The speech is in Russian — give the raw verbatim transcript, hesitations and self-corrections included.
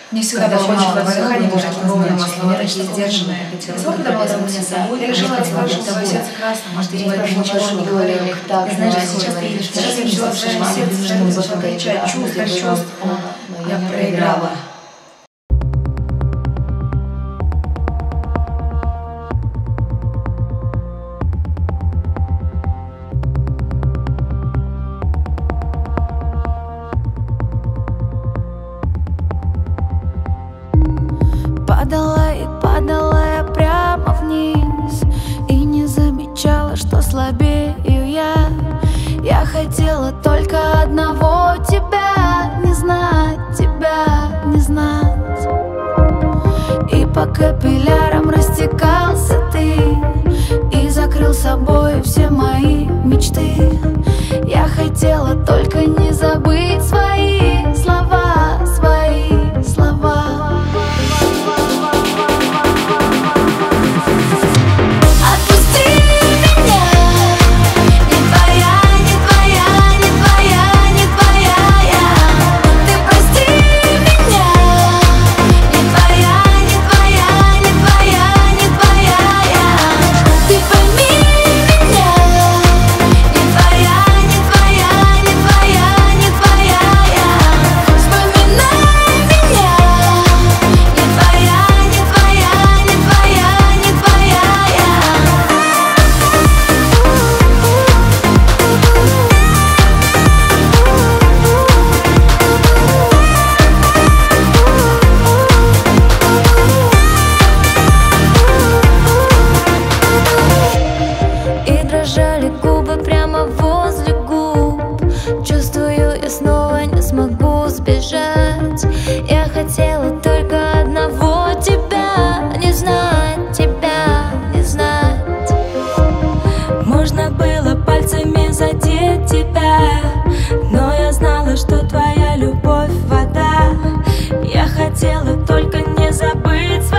Мне всегда было очень мало дыхания, было ровно, слова такие сдержанные. Когда была замутить собой, я решила отложить свое сердце красным, может, ты ничего не говорили. Знаешь, сейчас приедешь, сейчас я взяла в свое сердце, что начала кричать, чувств, чувств. Я проиграла. Падала и падала я прямо вниз и не замечала, что слабею я. Я хотела только одного — тебя не знать, тебя не знать. И по капиллярам растекался ты и закрыл собой все мои мечты. Я хотела только не забыть свои слова, свои слова. Дрожали губы прямо возле губ. Чувствую, я снова не смогу сбежать. Я хотела только одного — тебя не знать, тебя не знать. Можно было пальцами задеть тебя, но я знала, что твоя любовь — вода. Я хотела только не забыть свои